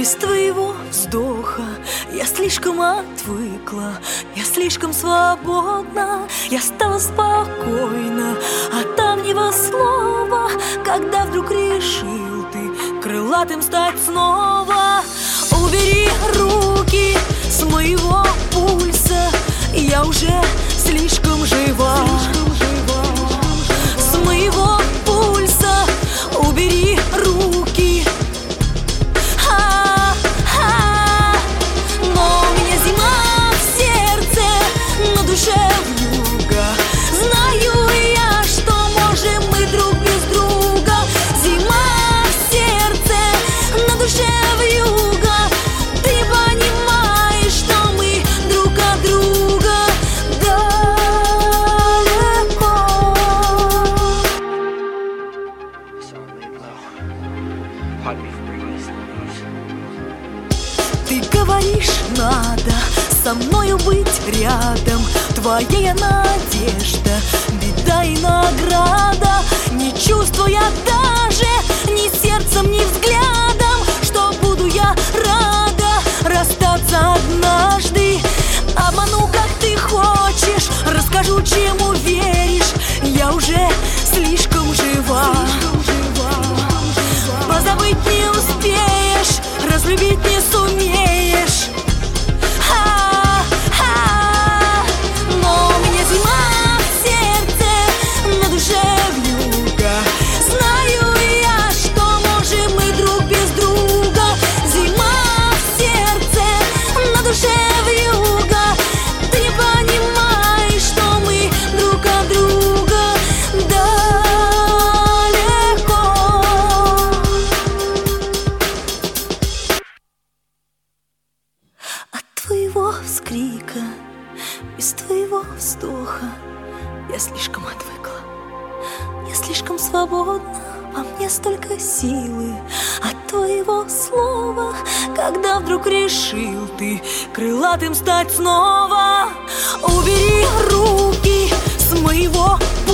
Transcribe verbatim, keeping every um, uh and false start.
Без твоего вздоха я слишком отвыкла, я слишком свободна, я стала спокойна от давнего слова, когда вдруг решил ты крылатым стать снова. Убери руки с моего пульса, я уже слишком жива. С моего пульса убери руки. А-а-а. Но у меня зима в сердце, на душе вьюга. Знаю я, что можем мы друг без друга. Зима в сердце, на душе вьюга. Ты понимаешь, что мы друг от друга далеко. Ты говоришь, надо со мною быть рядом. Твоя я надежда, беда и награда. Не чувствуя даже ни сердцем, ни взглядом, что буду я рада расстаться однажды. Обману, как ты хочешь, расскажу, чему веришь. Я уже слишком жива. Позабыть не успеешь, разлюбить не сумеешь. А-а-а. Но у меня зима в сердце, на душе вьюга. Знаю я, что можем мы друг без друга. Зима в сердце, на душе вьюга. Ты понимаешь, что мы друг от друга далеко. От твоего вскрика, без твоего вздоха я слишком отвыкла, я слишком свободна, во мне столько силы. От твоего слова, когда вдруг решил ты крылатым стать снова. Убери руки с моего пути.